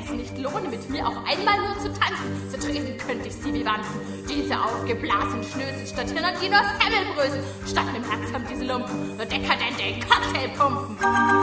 es nicht lohne, mit mir auch einmal nur zu tanzen, so treten könnte ich sie wie Wanzen. Diese aufgeblasenen Schnösel statt Hirn und die nur Semmelbrösel. Statt nem Herz haben diese Lumpen nur dekadente Cocktailpumpen.